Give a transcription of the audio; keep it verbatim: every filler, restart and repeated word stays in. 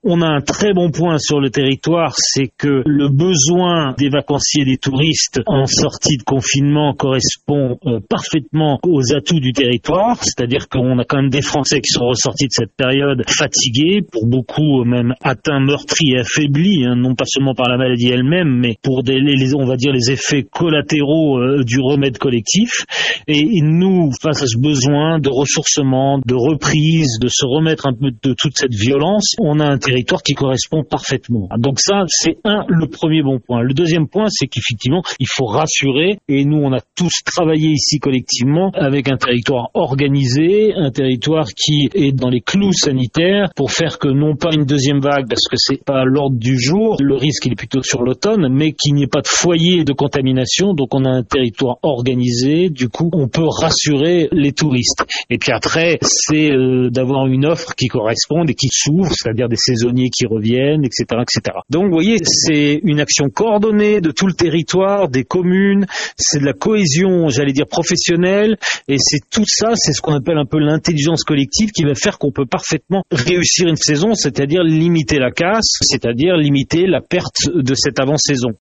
On a un très bon point sur le territoire, c'est que le besoin des vacanciers et des touristes en sortie de confinement correspond euh, parfaitement aux atouts du territoire, c'est-à-dire qu'on a quand même des Français qui sont ressortis de cette période fatigués, pour beaucoup même atteints, meurtris et affaiblis, hein, non pas seulement par la maladie elle-même, mais pour des, les, on va dire les effets collatéraux euh, du remède collectif. Et, et nous, face à ce besoin de ressourcement, de reprise, de se remettre un peu de toute cette violence, on a un territoire qui correspond parfaitement. Donc ça, c'est un, le premier bon point. Le deuxième point, c'est qu'effectivement, il faut rassurer, et nous, on a tous travaillé ici collectivement avec un territoire organisé, un territoire qui est dans les clous sanitaires pour faire que non pas une deuxième vague, parce que c'est pas à l'ordre du jour, le risque il est plutôt sur l'automne, mais qu'il n'y ait pas de foyer de contamination. Donc on a un territoire organisé, du coup on peut rassurer les touristes. Et puis après, c'est euh, d'avoir une offre qui corresponde et qui s'ouvre, c'est-à-dire des saisonniers qui reviennent, et cetera, et cetera. Donc vous voyez, c'est une action coordonnée de tout le territoire, des communes, c'est de la cohésion, j'allais dire professionnelle, et c'est tout ça, c'est ce qu'on appelle un peu l'intelligence collective qui va faire qu'on peut parfaitement réussir une saison, c'est-à-dire limiter la casse, c'est-à-dire limiter la perte de cette avant-saison.